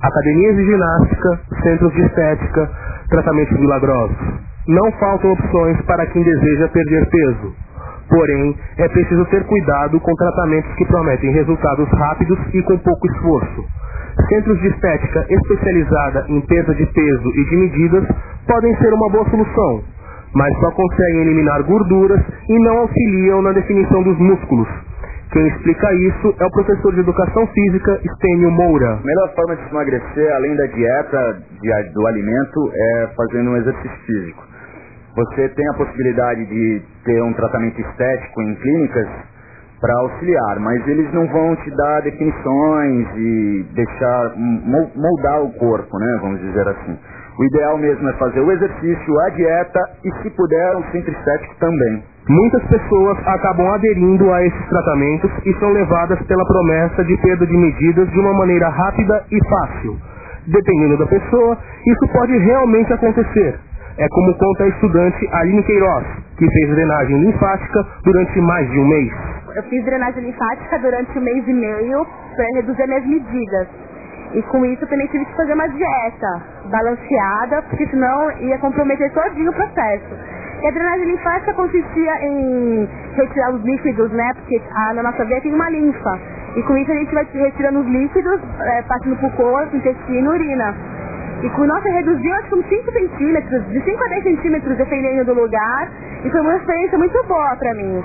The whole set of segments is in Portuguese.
academias de ginástica, centros de estética, tratamentos milagrosos. Não faltam opções para quem deseja perder peso. Porém, é preciso ter cuidado com tratamentos que prometem resultados rápidos e com pouco esforço. Centros de estética especializada em perda de peso e de medidas podem ser uma boa solução, mas só conseguem eliminar gorduras e não auxiliam na definição dos músculos. Quem explica isso é o professor de Educação Física, Stênio Moura. A melhor forma de se emagrecer, além da dieta, do alimento, é fazendo um exercício físico. Você tem a possibilidade de ter um tratamento estético em clínicas para auxiliar, mas eles não vão te dar definições e deixar moldar o corpo, né, vamos dizer assim. O ideal mesmo é fazer o exercício, a dieta e, se puder, um centro estético também. Muitas pessoas acabam aderindo a esses tratamentos e são levadas pela promessa de perda de medidas de uma maneira rápida e fácil. Dependendo da pessoa, isso pode realmente acontecer. É como conta a estudante Aline Queiroz, que fez drenagem linfática durante mais de um mês. Eu fiz drenagem linfática durante 1 mês e meio para reduzir minhas medidas. E com isso eu também tive que fazer uma dieta balanceada, porque senão ia comprometer todinho o processo. E a drenagem linfática consistia em retirar os líquidos, né? Porque na nossa veia tem uma linfa. E com isso a gente vai retirando os líquidos, passando pro corpo, intestino e urina. E com nossa reduziu acho que uns 5 centímetros, de 5 a 10 centímetros, dependendo do lugar. E foi uma experiência muito boa pra mim.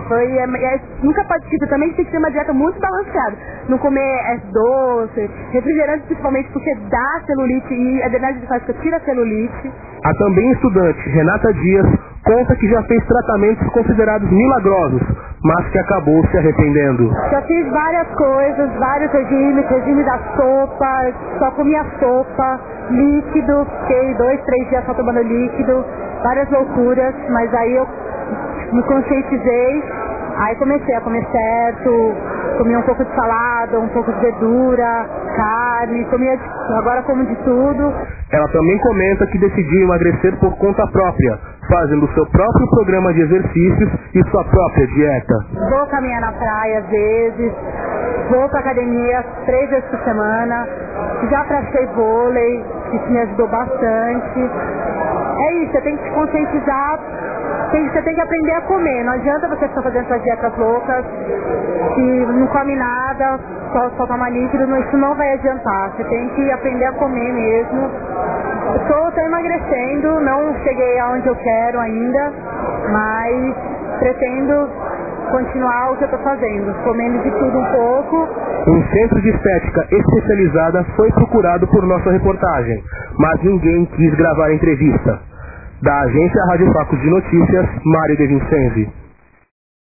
Nunca pode esquecer também que tem que ter uma dieta muito balanceada. Não comer doce, refrigerante principalmente porque dá celulite e a drenagem linfática tira a celulite. A também estudante Renata Dias conta que já fez tratamentos considerados milagrosos, mas que acabou se arrependendo. Já fiz várias coisas, vários regimes, regime da sopa, só comia sopa, líquido, fiquei 2, 3 dias só tomando líquido, várias loucuras, mas aí eu me conscientizei, aí comecei a comer certo, comia um pouco de salada, um pouco de verdura, carne, agora como de tudo. Ela também comenta que decidiu emagrecer por conta própria, fazendo seu próprio programa de exercícios e sua própria dieta. Vou caminhar na praia às vezes, vou pra academia 3 vezes por semana, já pratiquei vôlei, isso me ajudou bastante. É isso, você tem que se conscientizar, você tem que aprender a comer. Não adianta você ficar fazendo suas dietas loucas, que não come nada, só toma líquido, isso não vai adiantar. Você tem que aprender a comer mesmo. Eu estou emagrecendo, não cheguei aonde eu quero ainda, mas pretendo continuar o que eu estou fazendo, comendo de tudo um pouco. Um centro de estética especializada foi procurado por nossa reportagem, mas ninguém quis gravar a entrevista. Da agência Rádio Facos de Notícias, Mário De Vincenzi.